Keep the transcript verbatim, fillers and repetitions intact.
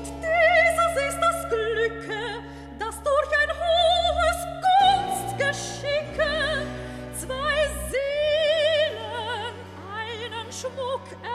dieses ist das Glücke, das durch ein hohes Gunstgeschicke zwei Seelen einen Schmuck